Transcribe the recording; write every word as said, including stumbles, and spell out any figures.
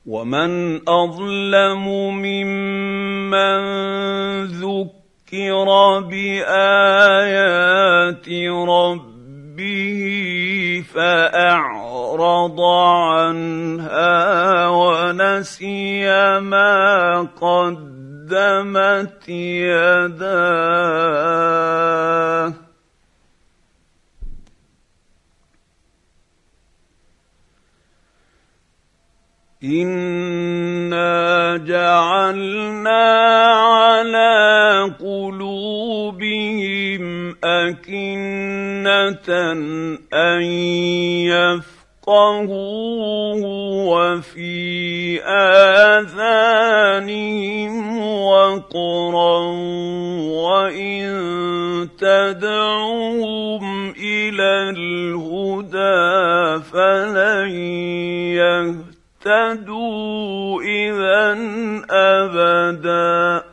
ومن اظلم ممن ذكر بايات ربه فاعرض عنها ونسي ما قدمت يداه إنا جعلنا على قلوبهم أكنة أن يفقهوه وفي آذانهم وقرا وإن تدعوهم إلى الهدى فلن يهتدوا اهتدوا إذا أبدا.